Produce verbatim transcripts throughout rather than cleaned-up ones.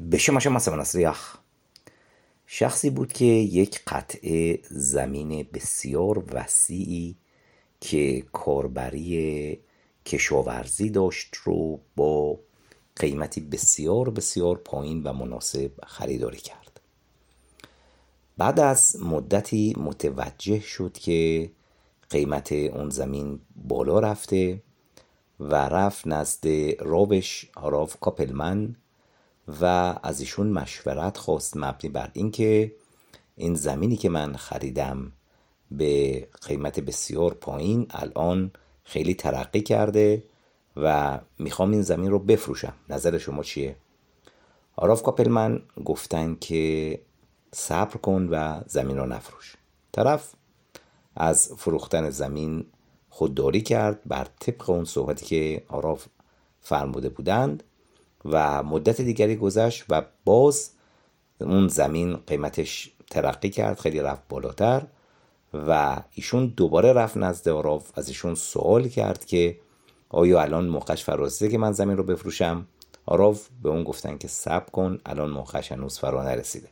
בשם השם מסריח شخصی بود که یک قطعه زمین بسیار وسیعی که کاربری کشاورزی داشت رو با قیمتی بسیار بسیار پایین و مناسب خریداری کرد. بعد از مدتی متوجه شد که قیمت اون زمین بالا رفته و رفت نزد راوش هاراو کاپلمن و از ایشون مشورت خواست مبنی بر این که این زمینی که من خریدم به قیمت بسیار پایین الان خیلی ترقی کرده و میخوام این زمین رو بفروشم، نظر شما چیه؟ هاراو کاپلمن گفتن که صبر کن و زمین رو نفروش. طرف از فروختن زمین خودداری کرد بر طبق اون صحبتی که هاراو فرموده بودند و مدت دیگری گذشت و باز اون زمین قیمتش ترقی کرد، خیلی رفت بالاتر و ایشون دوباره رفت نزد هاراو، از ایشون سوال کرد که آیا الان موقعش فرارسیده که من زمین رو بفروشم؟ هاراو به اون گفتن که صبر کن، الان موقعش هنوز فرا نرسیده.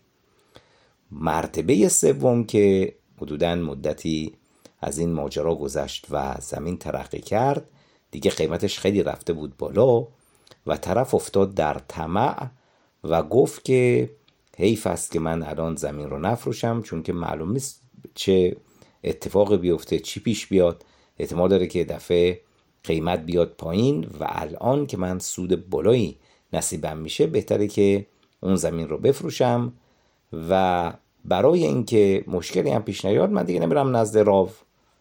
مرتبه سوم که حدوداً مدتی از این ماجرا گذشت و زمین ترقی کرد، دیگه قیمتش خیلی رفته بود بالا و طرف افتاد در طمع و گفت که حیف است که من الان زمین رو نفروشم، چون که معلوم نیست چه اتفاقی بیفته، چی پیش بیاد، احتمال داره که دفعه قیمت بیاد پایین و الان که من سود بالایی نصیبم میشه بهتره که اون زمین رو بفروشم و برای اینکه مشکلی هم پیش نیاد من دیگه نمیرم نزد راو.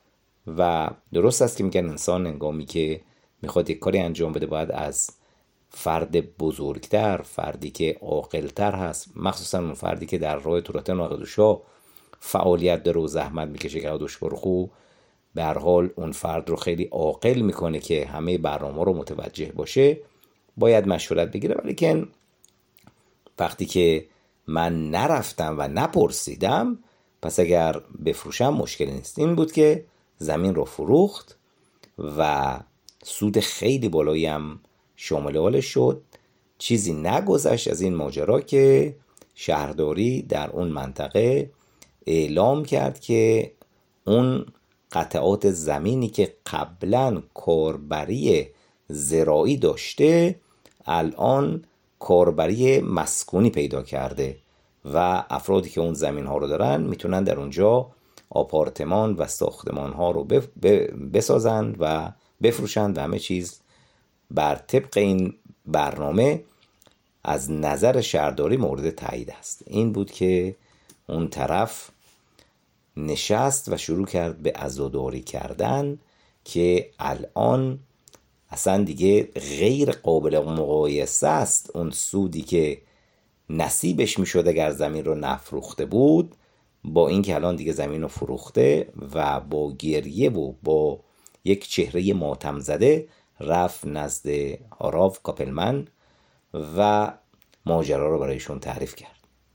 و درست است که میگن انسان هنگامی که میخواد یک کاری انجام بده باید از فرد بزرگتر، فردی که عاقل‌تر هست، مخصوصا اون فردی که در راه توراتن و قدوشا فعالیت داره و زحمت میکشه که قدوش برخو به هر حال اون فرد رو خیلی عاقل میکنه که همه برنامه رو متوجه باشه، باید مشورت بگیره. ولی که وقتی که من نرفتم و نپرسیدم پس اگر بفروشم مشکلی نیست. این بود که زمین رو فروخت و سود خیلی بالایی هم شامل حالش شد. چیزی نگذشت از این ماجرا که شهرداری در اون منطقه اعلام کرد که اون قطعات زمینی که قبلا کاربری زراعی داشته الان کاربری مسکونی پیدا کرده و افرادی که اون زمین ها رو دارن میتونن در اونجا آپارتمان و ساختمان ها رو بسازند و بفروشند و همه چیز بر طبق این برنامه از نظر شهرداری مورد تایید است. این بود که اون طرف نشست و شروع کرد به عزاداری کردن که الان اصلا دیگه غیر قابل مقایسه است اون سودی که نصیبش میشد اگر زمین رو نفروخته بود با این که الان دیگه زمین رو فروخته و با گریه و با یک چهره ماتم زده رفت نزد هاراو کاپلمن و ماجرا رو برایشون تعریف کرد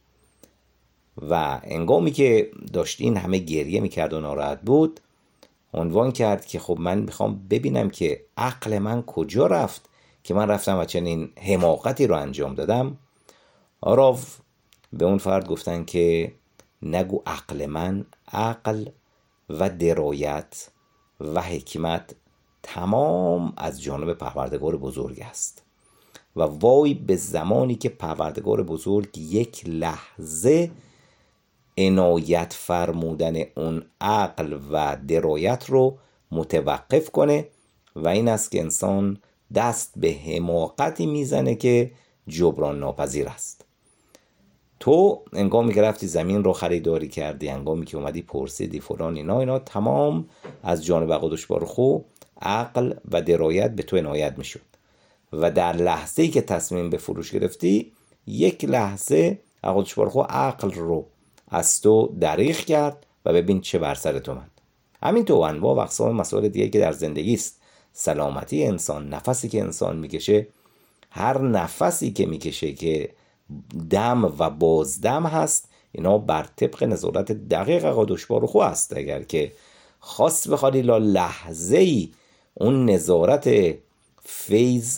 و انگامی که داشت این همه گریه میکرد و ناراحت بود عنوان کرد که خب من میخوام ببینم که عقل من کجا رفت که من رفتم و چنین حماقتی رو انجام دادم. هاراو به اون فرد گفتن که نگو عقل من، عقل و درایت و حکمت تمام از جانب پروردگار بزرگ است و وای به زمانی که پروردگار بزرگ یک لحظه عنایت فرمودن اون عقل و درایت رو متوقف کنه و این است که انسان دست به حماقتی میزنه که جبران ناپذیر است. تو انگامی که رفتی زمین رو خریداری کردی، انگامی که اومدی پرسیدی فلان اینا اینا تمام از جانب قدوش بارخو عقل و درایت به تو عنایت میشد و در لحظه‌ای که تصمیم به فروش گرفتی یک لحظه قدوش بارخو عقل رو از تو دریغ کرد و ببین چه بر سرت اومد. همین تو انواع و اقسام مسائل دیگه که در زندگی است، سلامتی انسان، نفسی که انسان میکشه، هر نفسی که میکشه که دم و بازدم هست اینا بر طبق نظارت دقیق قدوش بارخو است. اگر که خاص بخواد الا لحظه ای اون نظارت فیض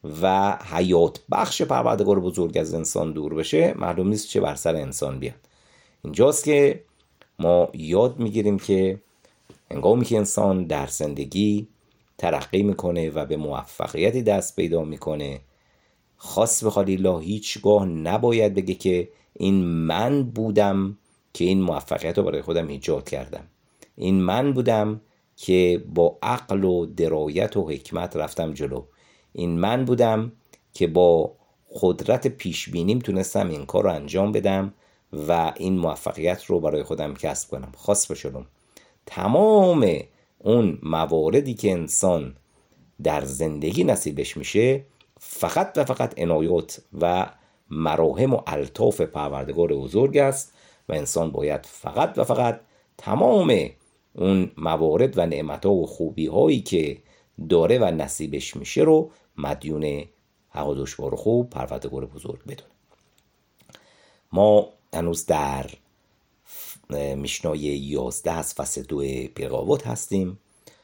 و حیات بخش پروردگار بزرگ از انسان دور بشه، معلوم نیست چه بر سر انسان بیاد. اینجاست که ما یاد میگیریم که هنگامی که انسان در زندگی ترقی میکنه و به موفقیتی دست پیدا میکنه، خاص به خالی الله هیچگاه نباید بگه که این من بودم که این موفقیت رو برای خودم ایجاد کردم، این من بودم که با عقل و درایت و حکمت رفتم جلو، این من بودم که با قدرت پیشبینیم تونستم این کار رو انجام بدم و این موفقیت رو برای خودم کسب کنم. خاص به شلوم تمام اون مواردی که انسان در زندگی نصیبش میشه فقط و فقط عنایات و مراهم و الطاف پروردگار بزرگ است و انسان باید فقط و فقط تمام اون موارد و نعمت‌ها و خوبی‌هایی که داره و نصیبش میشه رو مدیون حقادوش بارخو پروردگار بزرگ بدونه. ما هنوز در میشنای یازده از فصل دو پیغاوت هستیم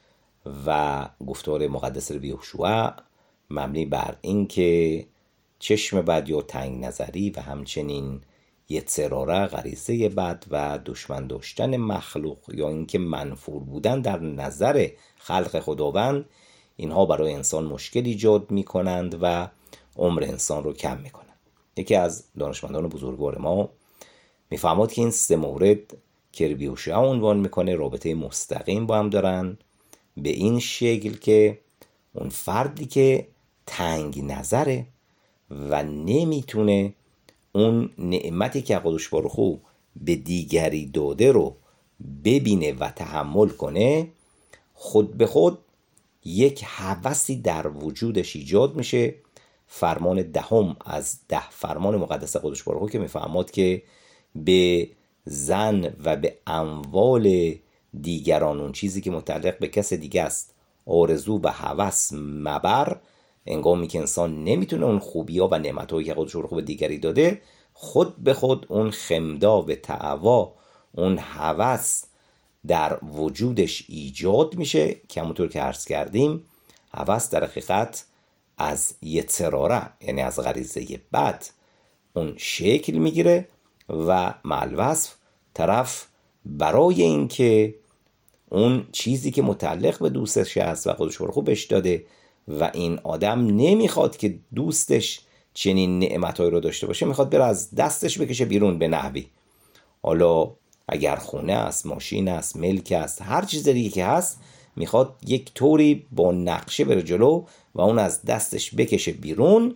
و گفتار مقدس ربی یهوشع مبنی بر این که چشم بد یا تنگ نظری و همچنین یتسراره غریزه بد و دشمن داشتن مخلوق یا اینکه منفور بودن در نظر خلق خداوند، اینها برای انسان مشکل ایجاد می کنند و عمر انسان رو کم می کنند. یکی از دانشمندان بزرگوار ما میفهمد که این سه مورد که ربی یهوشع عنوان میکنه رابطه مستقیم با هم دارن، به این شکل که اون فردی که تنگ نظره و نمیتونه اون نعمتی که حقادوش بارخو به دیگری داده رو ببینه و تحمل کنه، خود به خود یک هوسی در وجودش ایجاد میشه. فرمان دهم از ده فرمان مقدس حقادوش بارخو که میفهمد که به زن و به اموال دیگران، اون چیزی که متعلق به کس دیگه است، آرزو و هوس مبر. انگامی که انسان نمیتونه اون خوبی‌ها و نعمت‌هایی که حقادوش بارخو به دیگری داده، خود به خود اون خمدا و تعوا، اون هوس در وجودش ایجاد میشه که همونطور که عرض کردیم هوس در حقیقت از یتسراره یعنی از غریزه بد اون شکل میگیره و معالوصف طرف برای اینکه اون چیزی که متعلق به دوستش هست و حقادوش بارخو بهش داده و این آدم نمیخواد که دوستش چنین نعمتایی رو داشته باشه، میخواد بره از دستش بکشه بیرون به نحوی. حالا اگر خونه است، ماشین است، ملک است، هر چیز دیگه که هست، میخواد یک طوری با نقشه بره جلو و اون از دستش بکشه بیرون.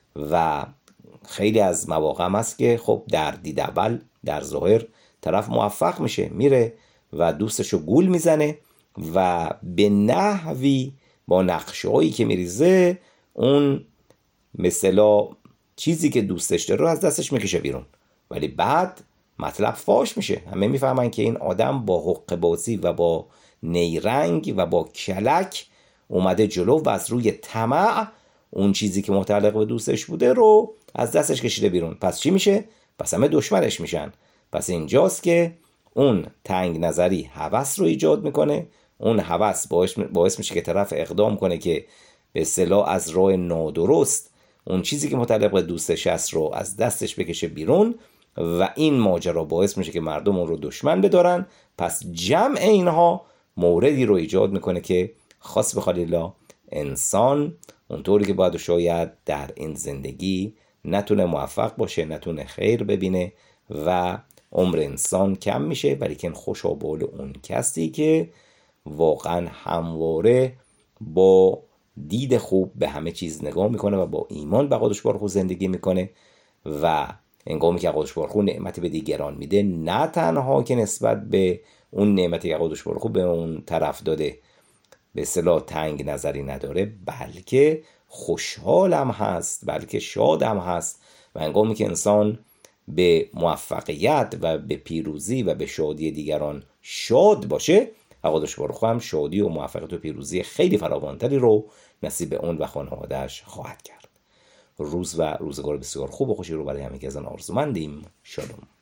و خیلی از مواقع هم هست که خب در دید اول در ظاهر طرف موفق میشه، میره و دوستشو گول میزنه و به نحوی با نقشه هایی که میریزه اون مثلا چیزی که دوستش داره رو از دستش میکشه بیرون، ولی بعد مطلب فاش میشه. همه میفهمن که این آدم با حقه بازی و با نیرنگ و با کلک اومده جلو و از روی طمع اون چیزی که متعلق به دوستش بوده رو از دستش کشیده بیرون. پس چی میشه؟ پس همه دشمنش میشن. پس اینجاست که اون تنگ نظری هوس رو ایجاد میکنه. اون هوس باعث میشه که طرف اقدام کنه که به اصطلاح از راه نادرست اون چیزی که متعلق به دوستش هست رو از دستش بکشه بیرون و این ماجرا باعث میشه که مردم اون رو دشمن بدارن. پس جمع اینها موردی رو ایجاد میکنه که خاص به خالی الله انسان اونطوری که باید شاید در این زندگی نتونه موفق باشه، نتونه خیر ببینه و عمر انسان کم میشه، ولیکن خوشا بال اون کسی که واقعا همواره با دید خوب به همه چیز نگاه میکنه و با ایمان به حقادوش بارخو زندگی میکنه و هنگامی که حقادوش بارخو نعمتی به دیگران میده، نه تنها که نسبت به اون نعمتی که حقادوش بارخو به اون طرف داده به اصطلاح تنگ نظری نداره، بلکه خوشحال هم هست، بلکه شاد هم هست. و هنگامی که انسان به موفقیت و به پیروزی و به شادی دیگران شاد باشه، حقادوش بارخو هم شادی و موفقیت و پیروزی خیلی فراوانتری رو نصیب اون و خانواده‌اش خواهد کرد. روز و روزگار بسیار خوب و خوشی رو برای همه که از آن آرزومندیم. شالوم.